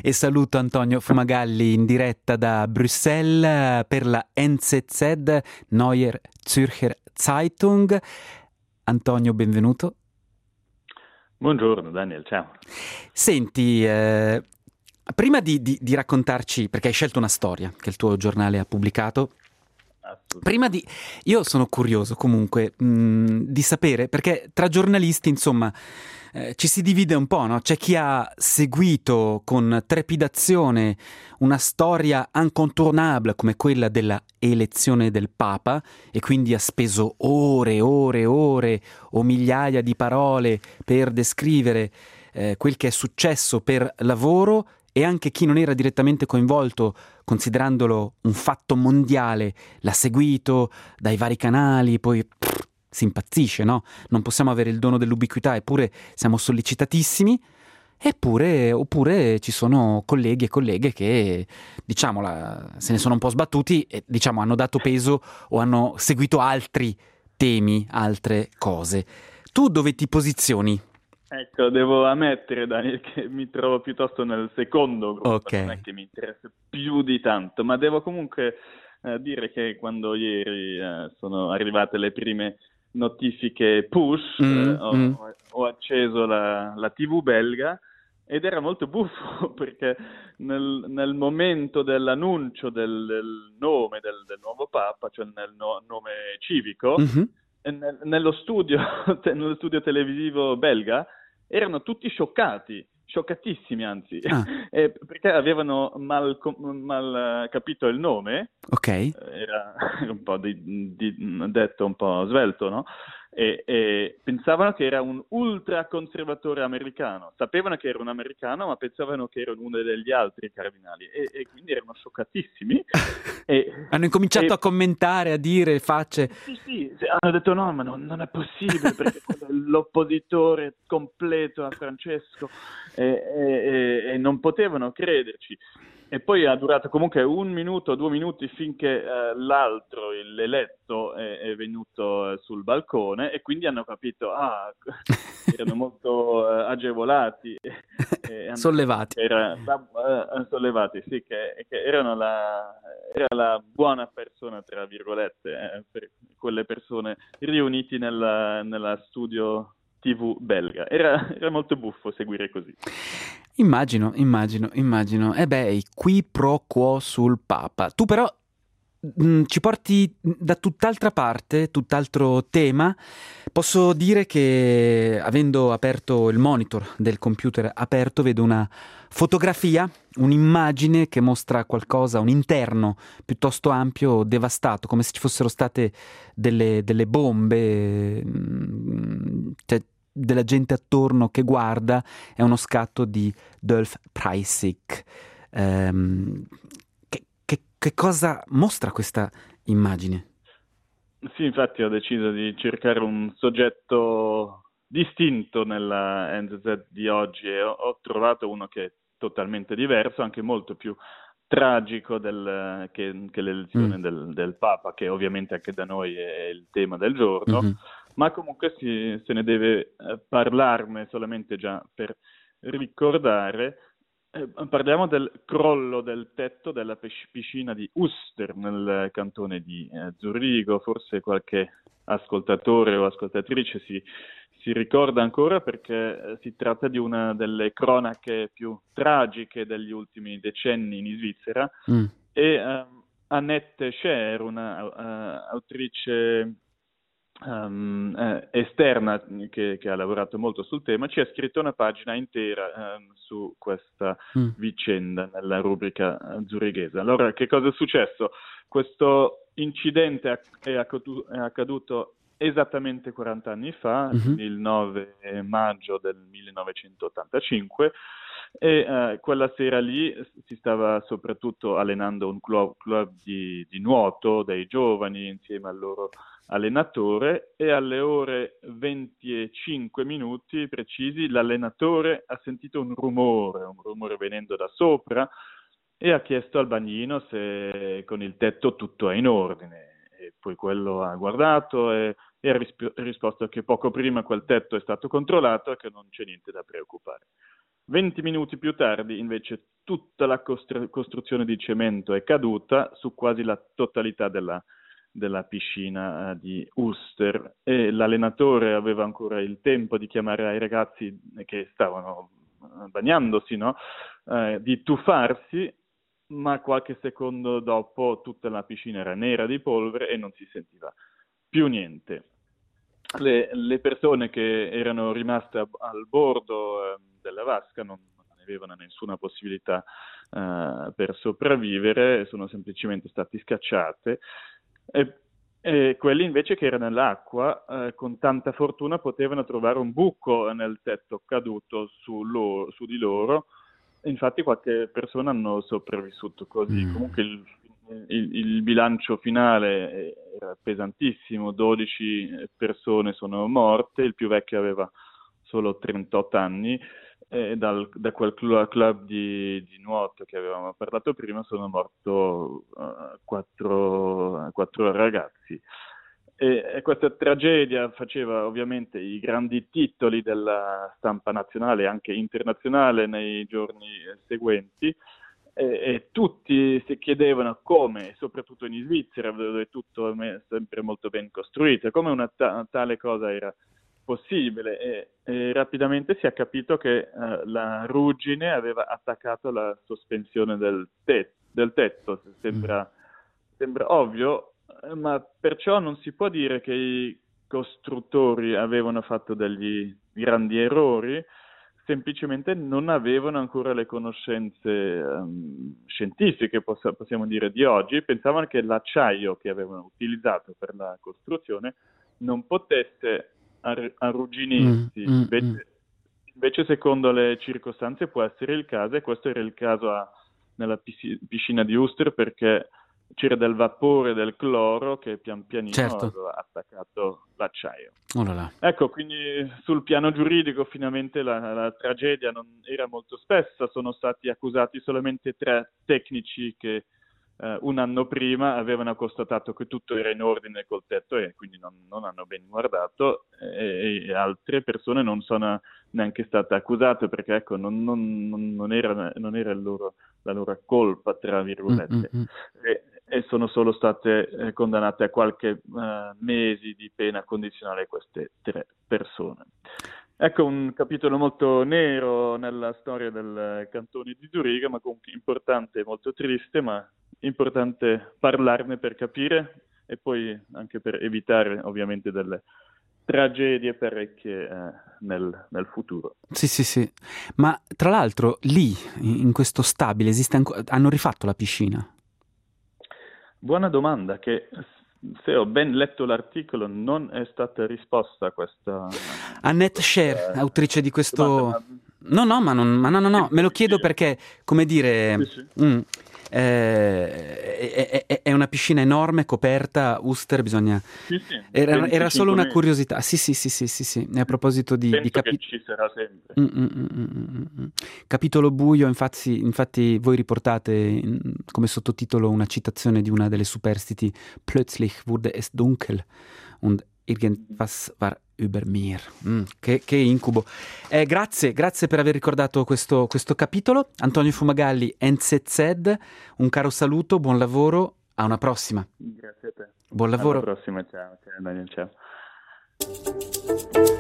E saluto Antonio Fumagalli in diretta da Bruxelles per la NZZ, Neue Zürcher Zeitung. Antonio, benvenuto. Buongiorno Daniel, ciao. Senti, prima di raccontarci, perché hai scelto una storia che il tuo giornale ha pubblicato, io sono curioso comunque di sapere, perché tra giornalisti, insomma, ci si divide un po', no? C'è chi ha seguito con trepidazione una storia incontournable come quella della elezione del Papa e quindi ha speso ore o migliaia di parole per descrivere quel che è successo per lavoro, e anche chi non era direttamente coinvolto, considerandolo un fatto mondiale, l'ha seguito dai vari canali, poi si impazzisce, no? Non possiamo avere il dono dell'ubiquità, eppure siamo sollecitatissimi. Oppure ci sono colleghi e colleghe che, diciamo, se ne sono un po' sbattuti e, diciamo, hanno dato peso o hanno seguito altri temi, altre cose. Tu dove ti posizioni? Ecco, devo ammettere, Daniel, che mi trovo piuttosto nel secondo gruppo, Ok. non è che mi interessa più di tanto, ma devo comunque dire che quando ieri sono arrivate le prime notifiche push, ho acceso la TV belga ed era molto buffo perché nel momento dell'annuncio del nome del nuovo Papa, cioè nel nome civico, Mhm. nello studio, nello studio televisivo belga, erano tutti scioccatissimi anzi, Ah, perché avevano mal capito il nome, ok. era un po' detto un po' svelto, no? E pensavano che era un ultraconservatore americano, sapevano che era un americano, ma pensavano che era uno degli altri cardinali, e quindi erano scioccatissimi. Hanno incominciato a commentare, a dire facce. Sì, hanno detto no, ma non è possibile perché quello è l'oppositore completo a Francesco e non potevano crederci. E poi ha durato comunque 1 minuto, 2 minuti finché l'altro, l'eletto, è venuto sul balcone e quindi hanno capito, erano molto agevolati e hanno capito Sollevati. che era sollevati, sì, che erano era la buona persona, tra virgolette, per quelle persone riuniti nella studio TV belga. Era molto buffo seguire così. Immagino. E beh, i qui pro quo sul Papa. Tu però ci porti da tutt'altra parte, tutt'altro tema. Posso dire che, avendo aperto il monitor del computer aperto, vedo una fotografia, un'immagine che mostra qualcosa, un interno piuttosto ampio, devastato, come se ci fossero state delle bombe, cioè, della gente attorno che guarda. È uno scatto di Dolf Preissig. Che cosa mostra questa immagine? Sì, infatti ho deciso di cercare un soggetto distinto nella NZZ di oggi e ho trovato uno che è totalmente diverso, anche molto più tragico che l'elezione del Papa, che ovviamente anche da noi è il tema del giorno, Mhm. ma comunque se ne deve parlarne solamente già per ricordare. Parliamo del crollo del tetto della piscina di Uster nel cantone di Zurigo. Forse qualche ascoltatore o ascoltatrice si ricorda ancora perché si tratta di una delle cronache più tragiche degli ultimi decenni in Svizzera Mm. e Annette Scher, una autrice esterna che ha lavorato molto sul tema, ci ha scritto una pagina intera su questa Mm. vicenda nella rubrica zurighese. Allora, che cosa è successo? Questo incidente è accaduto esattamente 40 anni fa, Mhm. il 9 maggio del 1985, e quella sera lì si stava soprattutto allenando un club di nuoto dei giovani insieme al loro allenatore, e alle ore 25 minuti precisi l'allenatore ha sentito un rumore venendo da sopra e ha chiesto al bagnino se con il tetto tutto è in ordine. E poi quello ha guardato e ha risposto che poco prima quel tetto è stato controllato e che non c'è niente da preoccupare. 20 minuti più tardi, invece, tutta la costruzione di cemento è caduta su quasi la totalità della piscina di Uster, e l'allenatore aveva ancora il tempo di chiamare ai ragazzi che stavano bagnandosi, no? Di tuffarsi, ma qualche secondo dopo tutta la piscina era nera di polvere e non si sentiva più niente. Le persone che erano rimaste al bordo della vasca non avevano nessuna possibilità per sopravvivere, sono semplicemente stati scacciate, e quelli invece che erano nell'acqua, con tanta fortuna potevano trovare un buco nel tetto caduto su di loro. Infatti qualche persona hanno sopravvissuto così. Comunque il bilancio finale era pesantissimo, 12 persone sono morte, il più vecchio aveva solo 38 anni, e da quel club di nuoto che avevamo parlato prima sono morto 4 ragazzi. E questa tragedia faceva ovviamente i grandi titoli della stampa nazionale e anche internazionale nei giorni seguenti, e tutti si chiedevano come, soprattutto in Svizzera, dove tutto è sempre molto ben costruito, come una tale cosa era possibile, e rapidamente si è capito che la ruggine aveva attaccato la sospensione del tetto. Sembra ovvio, ma perciò non si può dire che i costruttori avevano fatto degli grandi errori, semplicemente non avevano ancora le conoscenze scientifiche, possiamo dire, di oggi. Pensavano che l'acciaio che avevano utilizzato per la costruzione non potesse arrugginirsi. Invece, secondo le circostanze, può essere il caso, e questo era il caso nella piscina di Uster, perché c'era del vapore del cloro che pian pianino aveva attaccato l'acciaio. Oh là là. Ecco, quindi sul piano giuridico finalmente la tragedia non era molto spessa. Sono stati accusati solamente 3 tecnici che un anno prima avevano constatato che tutto era in ordine col tetto, e quindi non hanno ben guardato, e altre persone non sono neanche state accusate, perché ecco, non era la loro colpa, tra virgolette. E sono solo state condannate a qualche mesi di pena condizionale queste 3 persone. Ecco un capitolo molto nero nella storia del cantone di Zuriga, ma comunque importante e molto triste, ma importante parlarne per capire, e poi anche per evitare ovviamente delle tragedie parecchie nel futuro. Sì. Ma tra l'altro lì, in questo stabile, hanno rifatto la piscina? Buona domanda, che se ho ben letto l'articolo non è stata risposta a questa... Annette Scher, autrice di questo... No, me lo chiedo perché, come dire... È una piscina enorme, coperta, Uster, bisogna... Era solo una curiosità. Sì. A proposito di che ci sarà sempre. Capitolo buio, infatti voi riportate come sottotitolo una citazione di una delle superstiti: Plötzlich wurde es dunkel und irgendwas war über mir. Che incubo. Grazie per aver ricordato questo capitolo. Antonio Fumagalli, NZZ, un caro saluto, buon lavoro, a una prossima. Grazie a te. Buon lavoro. Alla prossima, ciao Daniel, ciao.